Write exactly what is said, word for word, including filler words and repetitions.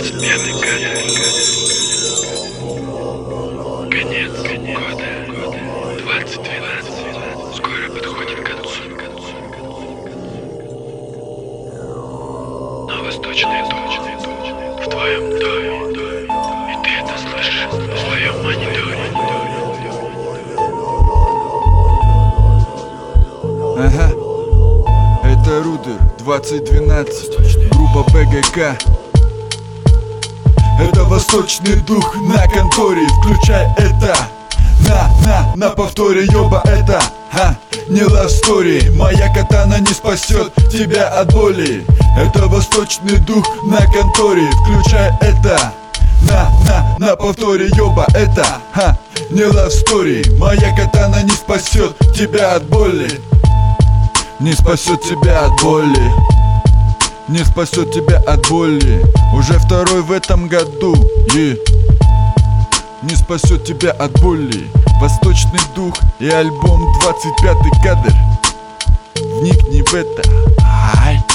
двадцать пятый кадр. Конец года двадцать двенадцать. Скоро подходит к концу. Но восточная точка в твоем доме. И ты это слышишь в своем мониторе. Ага, это Рудер двадцать двенадцать, группа бэ гэ ка. Это восточный дух на конторе, включай это. На, на, на повторе, ёба, это ха, не love story. Моя катана не спасет тебя от боли. Это восточный дух на конторе, включай это. На, на, на повторе, ёба, это ха, не love story. Моя катана не спасет тебя от боли. Не спасет тебя от боли. Не спасет тебя от боли. Уже второй в этом году. И не спасет тебя от боли. Восточный дух и альбом двадцать пятый кадр. Вникни в это. Ай.